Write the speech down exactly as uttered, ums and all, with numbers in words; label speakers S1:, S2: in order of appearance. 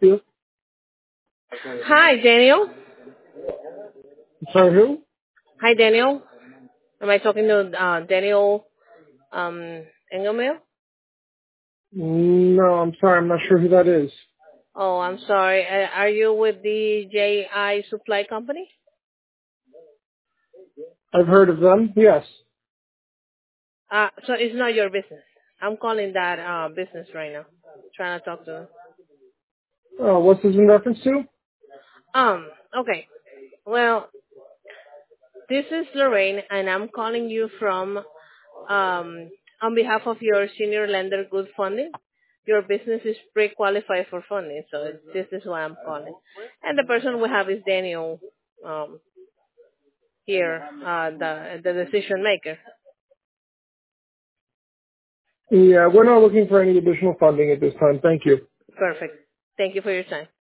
S1: you?
S2: Hi, Daniel.
S1: Sorry, who?
S2: Hi, Daniel. Am I talking to uh, Daniel um, Engelmail?
S1: No, I'm sorry. I'm not sure who that is.
S2: Oh, I'm sorry. Uh, are you with the J I Supply Company?
S1: I've heard of them. Yes.
S2: Uh, so it's not your business. I'm calling that uh, business right now. Trying to talk to them.
S1: Uh, what's this in reference to?
S2: Um, okay. Well, this is Lorraine, and I'm calling you from um, on behalf of your senior lender good funding. Your business is pre-qualified for funding, so this is why I'm calling. And the person we have is Daniel um, here, uh, the the decision maker.
S1: Yeah, we're not looking for any additional funding at this time. Thank you.
S2: Perfect. Thank you for your time.